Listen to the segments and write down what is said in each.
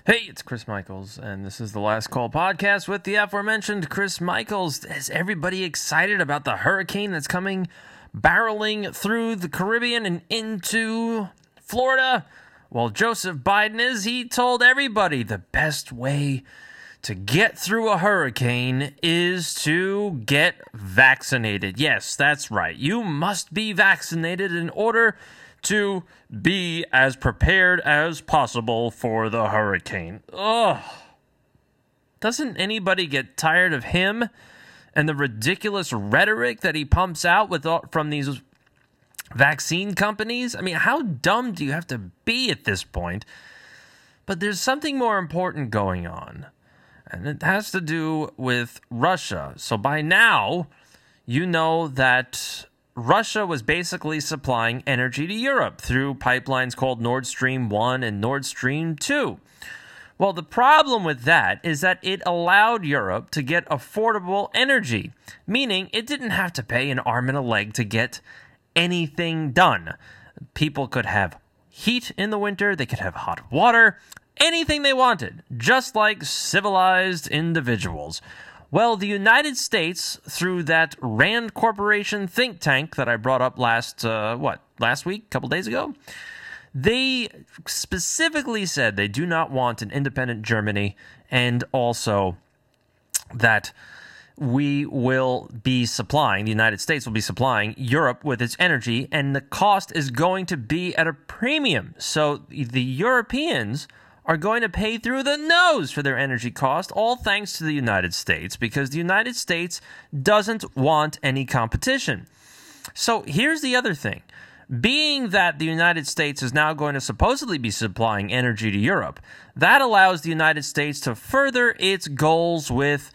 Hey, it's Chris Michaels, and this is the Last Call podcast with the aforementioned Chris Michaels. Is everybody excited about the hurricane that's coming barreling through the Caribbean and into Florida? Well, Joseph Biden he told everybody the best way to get through a hurricane is to get vaccinated. Yes, that's right. You must be vaccinated in order to be as prepared as possible for the hurricane. Ugh. Doesn't anybody get tired of him and the ridiculous rhetoric that he pumps out from these vaccine companies? I mean, how dumb do you have to be at this point? But there's something more important going on, and it has to do with Russia. So by now, you know that Russia was basically supplying energy to Europe through pipelines called Nord Stream 1 and Nord Stream 2. Well, the problem with that is that it allowed Europe to get affordable energy, meaning it didn't have to pay an arm and a leg to get anything done. People could have heat in the winter, they could have hot water, anything they wanted, just like civilized individuals. Well, the United States, through that Rand Corporation think tank that I brought up last week, a couple days ago, they specifically said they do not want an independent Germany, and also that the United States will be supplying Europe with its energy, and the cost is going to be at a premium. So the Europeans are going to pay through the nose for their energy cost, all thanks to the United States, because the United States doesn't want any competition. So here's the other thing. Being that the United States is now going to supposedly be supplying energy to Europe, that allows the United States to further its goals with,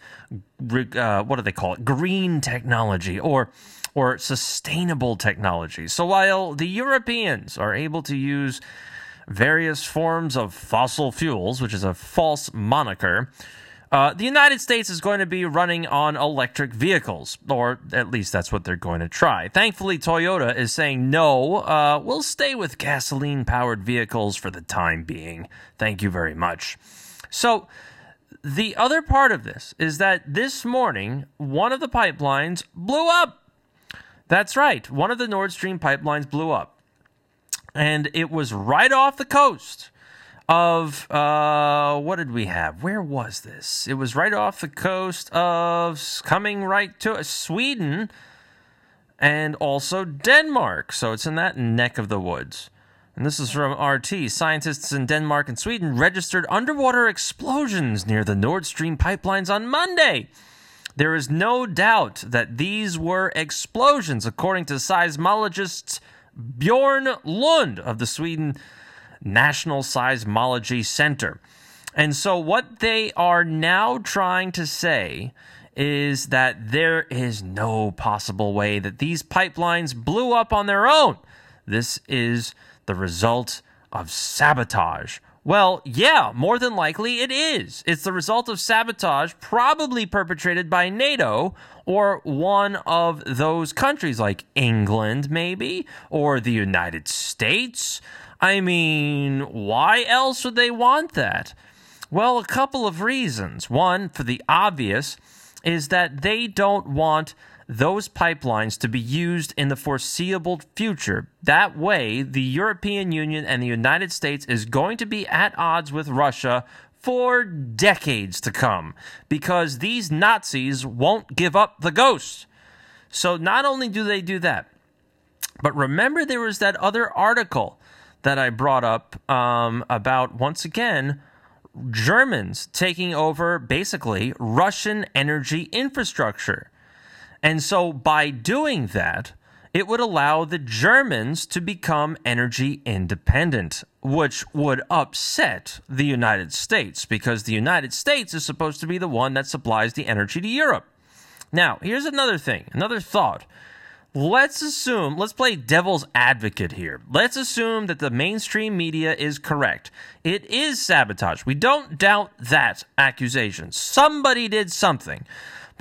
green technology or sustainable technology. So while the Europeans are able to use various forms of fossil fuels, which is a false moniker, the United States is going to be running on electric vehicles, or at least that's what they're going to try. Thankfully, Toyota is saying no, we'll stay with gasoline-powered vehicles for the time being. Thank you very much. So the other part of this is that this morning, one of the pipelines blew up. That's right, one of the Nord Stream pipelines blew up. And it was right off the coast of, what did we have? Where was this? It was right off the coast of, coming right to Sweden and also Denmark. So it's in that neck of the woods. And this is from RT. Scientists in Denmark and Sweden registered underwater explosions near the Nord Stream pipelines on Monday. There is no doubt that these were explosions, according to seismologists Bjorn Lund of the Sweden National Seismology Center. And so what they are now trying to say is that there is no possible way that these pipelines blew up on their own. This is the result of sabotage. Well, yeah, more than likely it is. It's the result of sabotage probably perpetrated by NATO or one of those countries like England, maybe, or the United States. I mean, why else would they want that? Well, a couple of reasons. One, for the obvious, is that they don't want those pipelines to be used in the foreseeable future. That way, the European Union and the United States is going to be at odds with Russia for decades to come, because these Nazis won't give up the ghost. So not only do they do that, but remember there was that other article that I brought up about, once again, Germans taking over, basically, Russian energy infrastructure. And so by doing that, it would allow the Germans to become energy independent, which would upset the United States, because the United States is supposed to be the one that supplies the energy to Europe. Now, here's another thing, another thought. Let's play devil's advocate here. Let's assume that the mainstream media is correct. It is sabotage. We don't doubt that accusation. Somebody did something.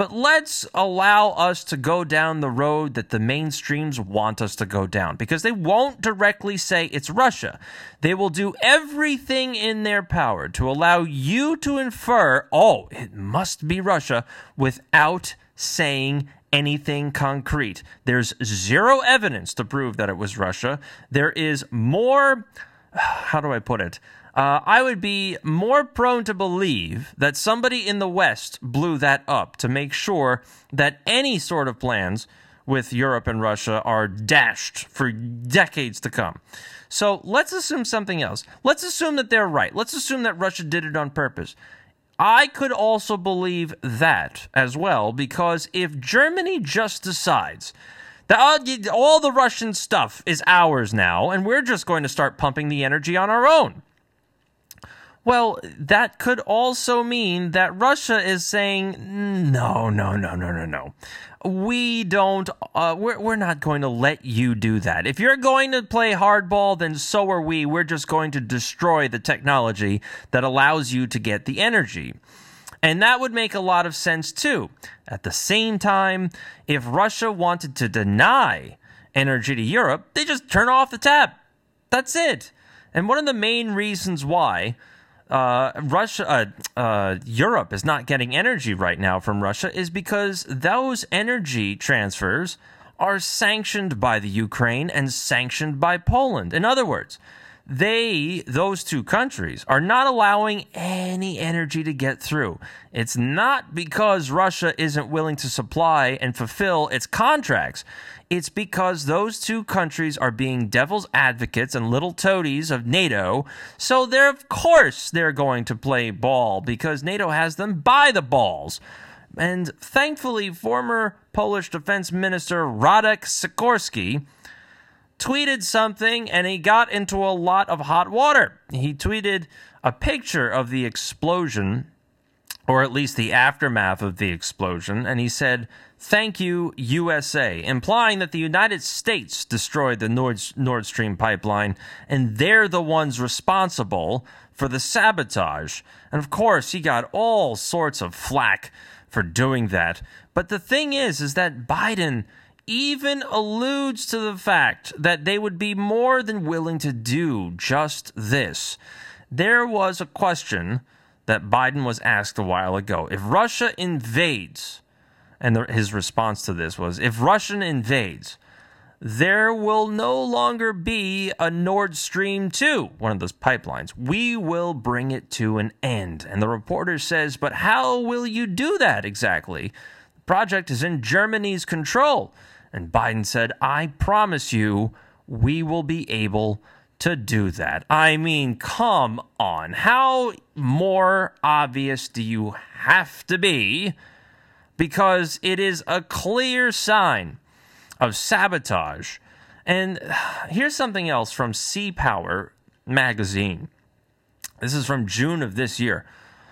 But let's allow us to go down the road that the mainstreams want us to go down, because they won't directly say it's Russia. They will do everything in their power to allow you to infer, oh, it must be Russia, without saying anything concrete. There's zero evidence to prove that it was Russia. There is more, how do I put it? I would be more prone to believe that somebody in the West blew that up to make sure that any sort of plans with Europe and Russia are dashed for decades to come. So let's assume something else. Let's assume that they're right. Let's assume that Russia did it on purpose. I could also believe that as well, because if Germany just decides that all the Russian stuff is ours now, and we're just going to start pumping the energy on our own, well, that could also mean that Russia is saying, no. We don't, we're not going to let you do that. If you're going to play hardball, then so are we. We're just going to destroy the technology that allows you to get the energy. And that would make a lot of sense too. At the same time, if Russia wanted to deny energy to Europe, they just turn off the tap. That's it. And one of the main reasons why Europe is not getting energy right now from Russia is because those energy transfers are sanctioned by the Ukraine and sanctioned by Poland. In other words, those two countries are not allowing any energy to get through. It's not because Russia isn't willing to supply and fulfill its contracts. It's because those two countries are being devil's advocates and little toadies of NATO. So of course they're going to play ball because NATO has them by the balls. And thankfully, former Polish Defense Minister Radek Sikorski tweeted something, and he got into a lot of hot water. He tweeted a picture of the explosion, or at least the aftermath of the explosion, and he said, "Thank you, USA," implying that the United States destroyed the Nord Stream pipeline, and they're the ones responsible for the sabotage. And of course, he got all sorts of flack for doing that. But the thing is that Biden even alludes to the fact that they would be more than willing to do just this. There was a question that Biden was asked a while ago. If Russia invades, and his response to this was, if Russia invades, there will no longer be a Nord Stream 2, one of those pipelines. We will bring it to an end. And the reporter says, but how will you do that exactly? The project is in Germany's control. And Biden said, I promise you, we will be able to do that. I mean, come on. How more obvious do you have to be? Because it is a clear sign of sabotage. And here's something else from Sea Power magazine. This is from June of this year.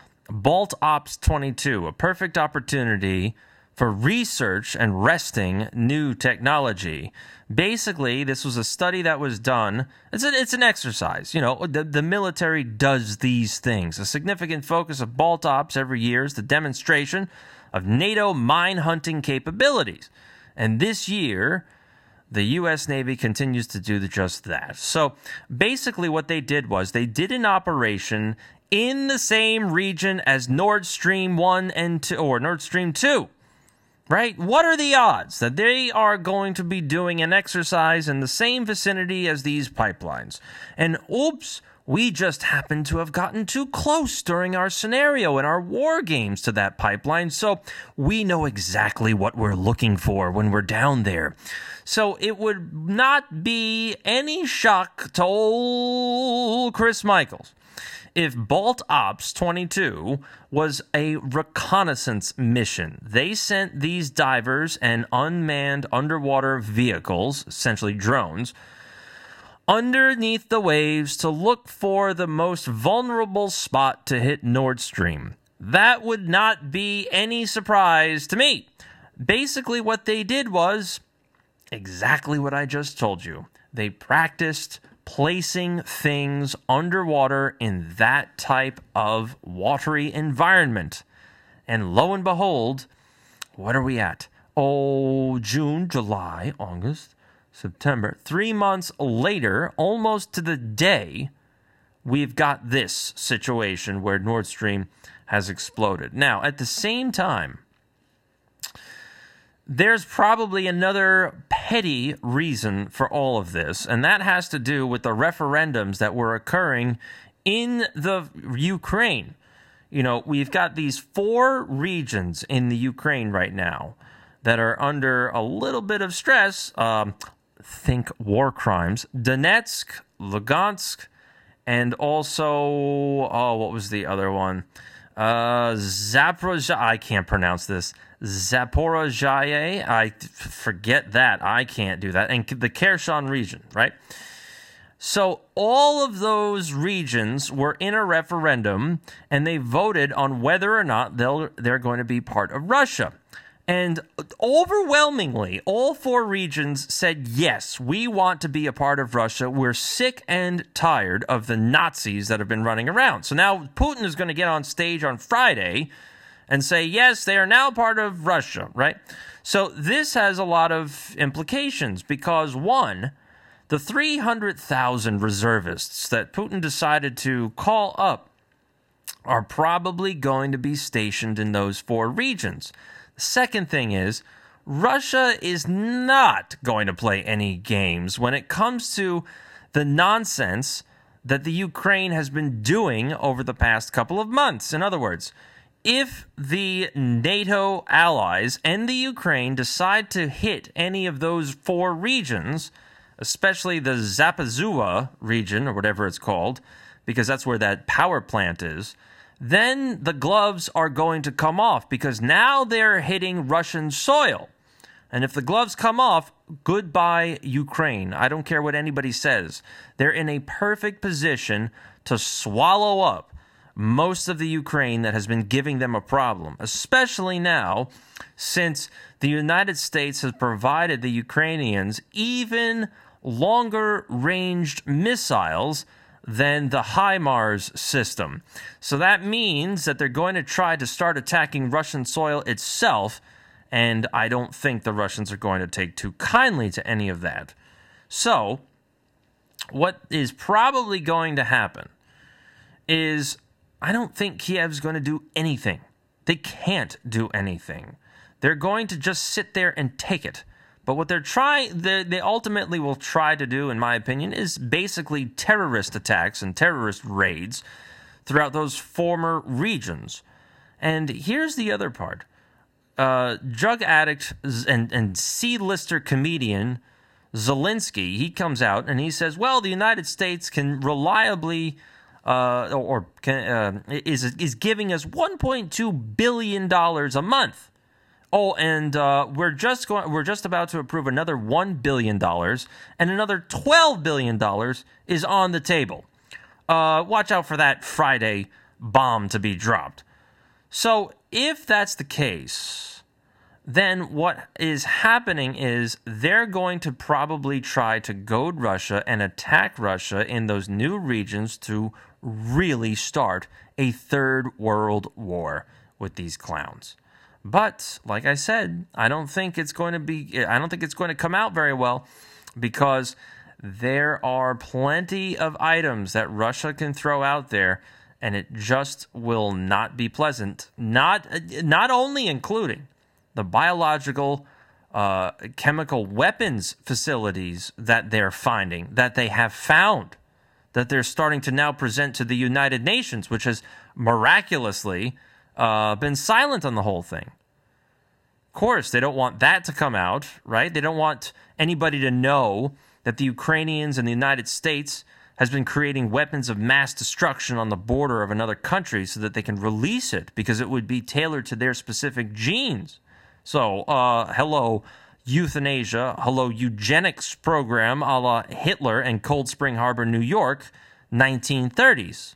Bolt Ops 22, a perfect opportunity for research and resting new technology. Basically, this was a study that was done. It's an exercise. You know, the military does these things. A significant focus of Bolt Ops every year is the demonstration of NATO mine hunting capabilities. And this year, the U.S. Navy continues to do just that. So basically what they did was they did an operation in the same region as Nord Stream 1 and 2, or Nord Stream 2. Right? What are the odds that they are going to be doing an exercise in the same vicinity as these pipelines? And oops, we just happened to have gotten too close during our scenario in our war games to that pipeline, so we know exactly what we're looking for when we're down there. So it would not be any shock to old Chris Michaels if Bolt Ops 22 was a reconnaissance mission. They sent these divers and unmanned underwater vehicles, essentially drones, underneath the waves to look for the most vulnerable spot to hit Nord Stream. That would not be any surprise to me. Basically, what they did was exactly what I just told you. They practiced placing things underwater in that type of watery environment. And lo and behold, what are we at? Oh, June, July, August, September. 3 months later, almost to the day, we've got this situation where Nord Stream has exploded. Now, at the same time, there's probably another petty reason for all of this, and that has to do with the referendums that were occurring in the Ukraine. You know, we've got these 4 regions in the Ukraine right now that are under a little bit of stress. Think war crimes. Donetsk, Lugansk, and also, what was the other one? Zaporozhye, I can't pronounce this. Zaporozhye, I forget that. I can't do that. And the Kherson region, right? So all of those regions were in a referendum, and they voted on whether or not they're going to be part of Russia. And overwhelmingly, all 4 regions said, yes, we want to be a part of Russia. We're sick and tired of the Nazis that have been running around. So now Putin is going to get on stage on Friday and say, yes, they are now part of Russia, right? So this has a lot of implications because, one, the 300,000 reservists that Putin decided to call up are probably going to be stationed in those 4 regions. The second thing is, Russia is not going to play any games when it comes to the nonsense that the Ukraine has been doing over the past couple of months. In other words, if the NATO allies and the Ukraine decide to hit any of those 4 regions, especially the Zaporizhzhia region, or whatever it's called, because that's where that power plant is, then the gloves are going to come off because now they're hitting Russian soil. And if the gloves come off, goodbye Ukraine. I don't care what anybody says. They're in a perfect position to swallow up most of the Ukraine that has been giving them a problem, especially now since the United States has provided the Ukrainians even longer-ranged missiles than the HIMARS system. So that means that they're going to try to start attacking Russian soil itself, and I don't think the Russians are going to take too kindly to any of that. So, what is probably going to happen is I don't think Kiev's going to do anything. They can't do anything. They're going to just sit there and take it. But what they ultimately will try to do, in my opinion, is basically terrorist attacks and terrorist raids throughout those former regions. And here's the other part. Drug addict and C-lister comedian Zelensky, he comes out and he says, well, the United States can reliably is giving us $1.2 billion a month. Oh, and we're just about to approve another $1 billion, and another $12 billion is on the table. Watch out for that Friday bomb to be dropped. So if that's the case, then what is happening is they're going to probably try to goad Russia and attack Russia in those new regions to really start a third world war with these clowns. But, like I said, I don't think it's going to come out very well because there are plenty of items that Russia can throw out there, and it just will not be pleasant. Not only including the biological, chemical weapons facilities that they're finding, that they have found, that they're starting to now present to the United Nations, which has miraculously been silent on the whole thing. Of course, they don't want that to come out, right? They don't want anybody to know that the Ukrainians and the United States has been creating weapons of mass destruction on the border of another country so that they can release it because it would be tailored to their specific genes. So, hello, euthanasia, hello, eugenics program a la Hitler and Cold Spring Harbor, New York, 1930s.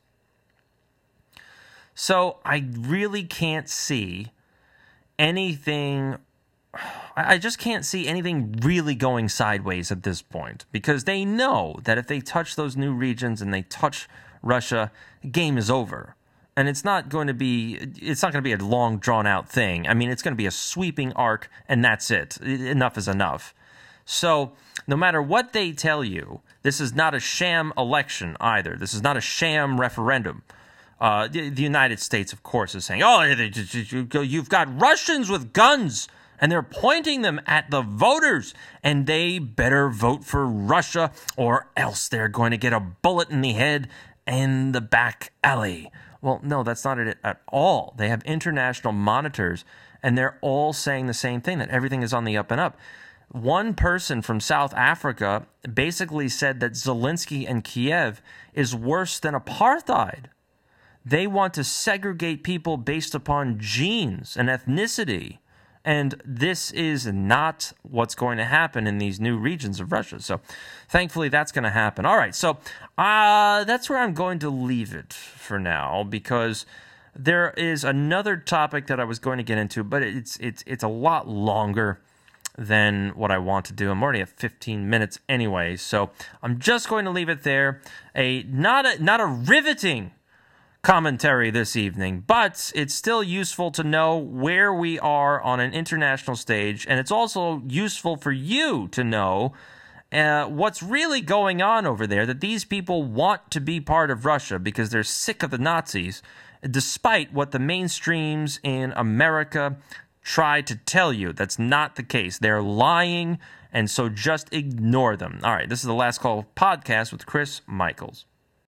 So I really can't see anything. I just can't see anything really going sideways at this point because they know that if they touch those new regions and they touch Russia, the game is over. And it's not going to be a long, drawn-out thing. I mean, it's going to be a sweeping arc, and that's it. Enough is enough. So no matter what they tell you, this is not a sham election either. This is not a sham referendum. The United States, of course, is saying, oh, you've got Russians with guns, and they're pointing them at the voters, and they better vote for Russia, or else they're going to get a bullet in the head in the back alley. Well, no, that's not it at all. They have international monitors, and they're all saying the same thing, that everything is on the up and up. One person from South Africa basically said that Zelensky and Kiev is worse than apartheid. They want to segregate people based upon genes and ethnicity. And this is not what's going to happen in these new regions of Russia. So thankfully, that's going to happen. All right, so that's where I'm going to leave it for now, because there is another topic that I was going to get into, but it's a lot longer than what I want to do. I'm already at 15 minutes anyway, so I'm just going to leave it there. Not a riveting commentary this evening, but it's still useful to know where we are on an international stage, and it's also useful for you to know what's really going on over there, that these people want to be part of Russia because they're sick of the Nazis, despite what the mainstreams in America try to tell you. That's not the case. They're lying, and so just ignore them. All right, this is the Last Call podcast with Chris Michaels.